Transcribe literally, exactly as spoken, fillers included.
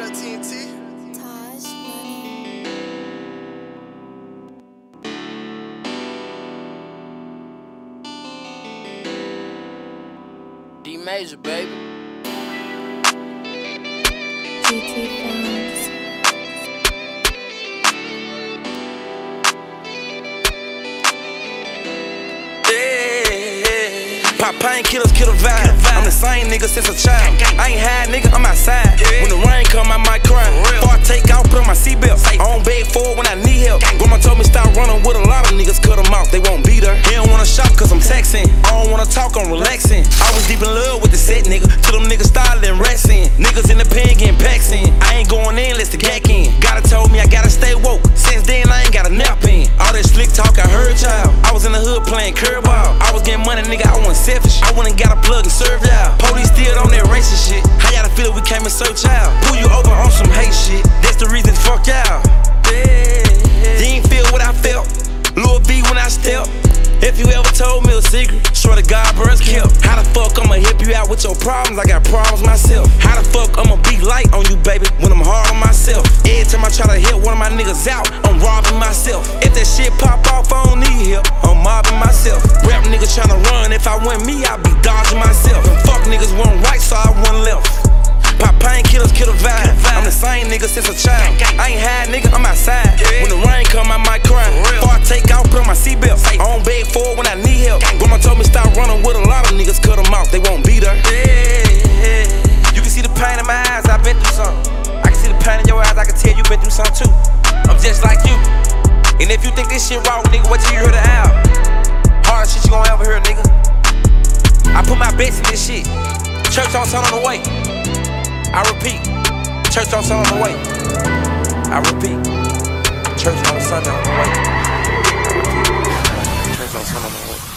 out T N T. Taj Money. D Major, baby. G T Films. Pop painkillers, kill the vibe. I'm the same nigga since a child. I ain't high, nigga, I'm outside. When the rain come, I might cry. Before I take out, put on my seatbelt. I don't beg for it when I need help. Grandma told me stop running with a lot of niggas, cut them off, they won't beat her. He don't wanna shop cause I'm texting. I don't wanna talk, I'm relaxing. I was deep in love with the set nigga, till them niggas started and rats in. Niggas in the pen getting packs in. I ain't going in, let's the gack in. Gotta told me I gotta stay woke. Since then, I ain't got a nap in. All that slick talk, I heard y'all. I was in the hood playing curveball. I was getting money, nigga, I wasn't selfish. I went and got a plug and served y'all. Police still on that racist shit. How y'all feel we came and search y'all? Pull you over on some hate shit. That's the reason, fuck y'all. Yeah. You ain't feel what I felt. Lil B when I stepped. If you ever told me a secret, swear to God, bruh's killed. How the fuck I'ma help you out with your problems? I got problems myself. How the fuck I'ma be light on you, baby, when I'm hard on myself? Every time I try to help one of my niggas out, I'm robbing myself. If that shit pop off, I don't need help, I'm mobbing myself. Rap niggas tryna run, if I went me, I'd be dodging myself. And fuck niggas went right, so I went left. Pop painkillers, kill the vibe. I'm the same nigga since a child. I ain't high, nigga, I'm outside. When the rain come, I might cry. Before I take out, put on my seatbelt. I don't beg for it when I need help. Grandma told me stop running with a lot of niggas, cut them off, they won't beat her. Yeah. You can see the pain in my eyes, I've been through something. I can see the pain in your eyes, I can tell you been through something too. I'm just like you. And if you think this shit wrong, nigga, wait till you hear the album. Hardest shit you gon' ever hear, nigga. I put my bets in this shit. Church on Sun on the way. I repeat, church on Sunday on the way. I repeat, church on Sunday on the way. Church on Sunday on the way.